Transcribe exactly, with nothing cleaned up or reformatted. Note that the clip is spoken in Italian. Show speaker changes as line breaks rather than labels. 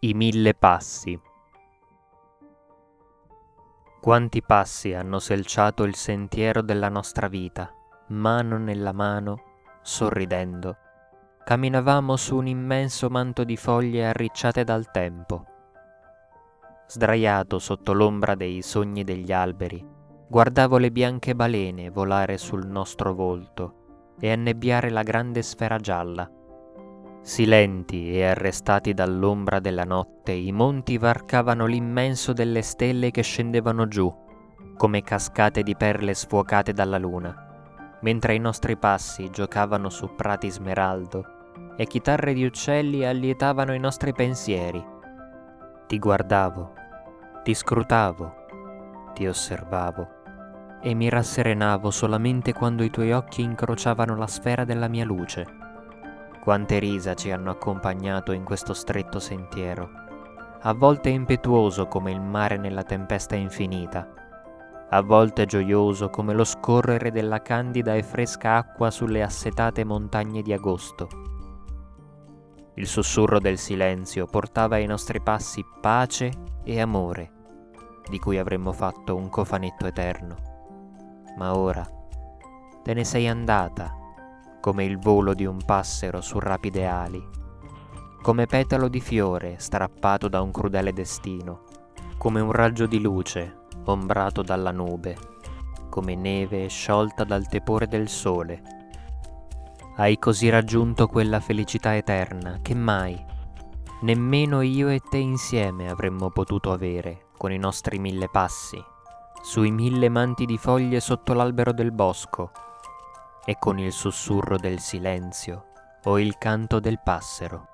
I mille passi. Quanti passi hanno selciato il sentiero della nostra vita, mano nella mano, sorridendo. Camminavamo su un immenso manto di foglie arricciate dal tempo. Sdraiato sotto l'ombra dei sogni degli alberi, guardavo le bianche balene volare sul nostro volto e annebbiare la grande sfera gialla. Silenti e arrestati dall'ombra della notte, i monti varcavano l'immenso delle stelle che scendevano giù, come cascate di perle sfuocate dalla luna, mentre i nostri passi giocavano su prati smeraldo e chitarre di uccelli allietavano i nostri pensieri. Ti guardavo, ti scrutavo, ti osservavo e mi rasserenavo solamente quando i tuoi occhi incrociavano la sfera della mia luce. Quante risa ci hanno accompagnato in questo stretto sentiero, a volte impetuoso come il mare nella tempesta infinita, a volte gioioso come lo scorrere della candida e fresca acqua sulle assetate montagne di agosto. Il sussurro del silenzio portava ai nostri passi pace e amore, di cui avremmo fatto un cofanetto eterno. Ma ora te ne sei andata, come il volo di un passero su rapide ali, come petalo di fiore strappato da un crudele destino, come un raggio di luce ombrato dalla nube, come neve sciolta dal tepore del sole. Hai così raggiunto quella felicità eterna che mai, nemmeno io e te insieme avremmo potuto avere con i nostri mille passi, sui mille manti di foglie sotto l'albero del bosco, e con il sussurro del silenzio o il canto del passero.